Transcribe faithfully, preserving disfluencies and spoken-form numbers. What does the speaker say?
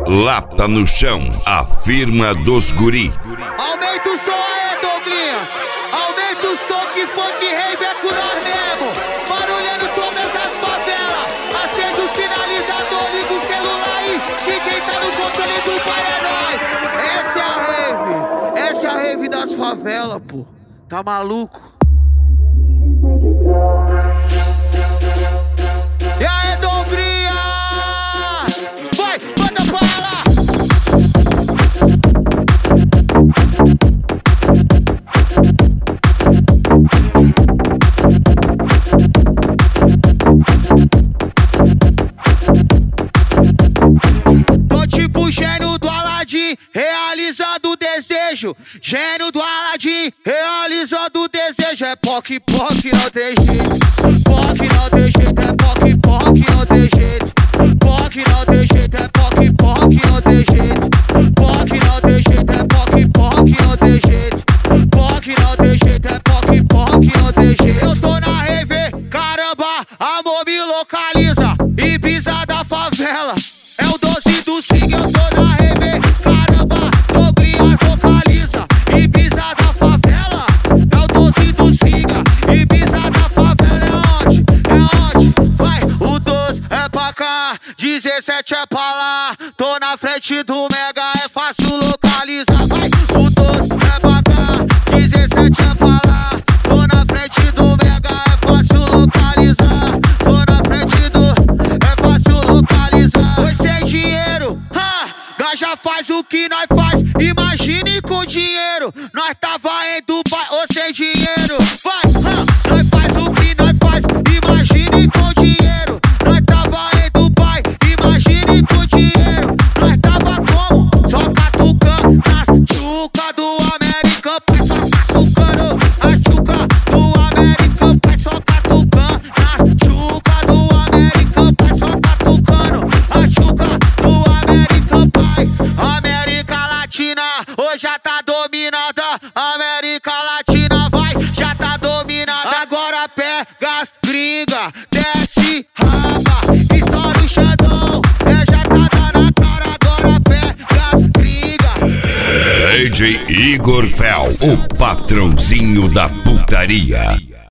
lata no chão, a firma dos guri. Aumenta o som aí, Douglinhas. Aumenta o som que funk rave é com nós mesmo. Barulhando todas as favelas. Acende o sinalizador, liga o celular aí, que quem tá no controle do pai é nós. Essa é a rave. Essa é a rave das favelas, pô. Tá maluco? E aí, Douglinhas? Vai, manda pra lá. Tô tipo gênio do Aladim, realizando o desejo. Gênio do Aladim, realizando o desejo. É poc, poc, não tem jeito. Poc, não tem jeito, é poc, poc, não tem jeito. Poc, não tem jeito, é poc, poc, não tem jeito. Poc, não tem jeito, é poc, poc, não tem jeito. Poc, não tem jeito, é poc, poc, não tem jeito. Eu tô na rave, caramba, amor me localiza. Ibiza da favela, é o doze do Sig, eu tô na rave, caramba, Douglinhas localiza. Ibiza da favela, é o doze do Sig. Ibiza da favela é onde? É onde? Vai, o doze é pra cá, dezessete é pra lá. Tô na frente do Mega, é fácil localizar. Vai, o doze é pra cá, dezessete é pra lá. Tô na frente do Mega, é fácil localizar. Tô na frente do, é fácil localizar. Pois sem dinheiro, ha, nós já faz o que nós faz. Imagine com dinheiro, nós tava em Dubai ou sem dinheiro. Vai, ha, nós faz o que nós faz. Imagine com dinheiro, nós tava em Dubai. Imagine com dinheiro, nós tava como? Só catucando nas chuca do American Pie. Só catucando a chuca do American Pie. Só catucando nas chuca do American Pie. Só catucando a chuca do American Pie. América Latina hoje já tá dominada. América Latina vai, já tá dominada. Agora pega as gringa, desce raba, estoura o xandão. É, já tá dando na cara, agora pega as gringa. D J Igor Fel, o patrãozinho da putaria.